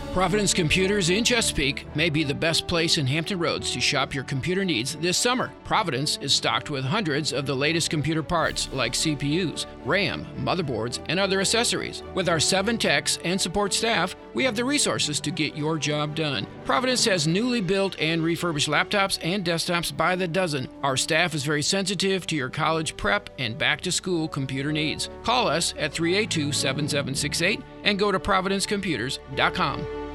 Providence Computers in Chesapeake may be the best place in Hampton Roads to shop your computer needs this summer. Providence is stocked with hundreds of the latest computer parts like CPUs, RAM, motherboards, and other accessories. With our 7 techs and support staff, we have the resources to get your job done. Providence has newly built and refurbished laptops and desktops by the dozen. Our staff is very sensitive to your college prep and back-to-school computer needs. Call us at 382-7768 and go to providencecomputers.com.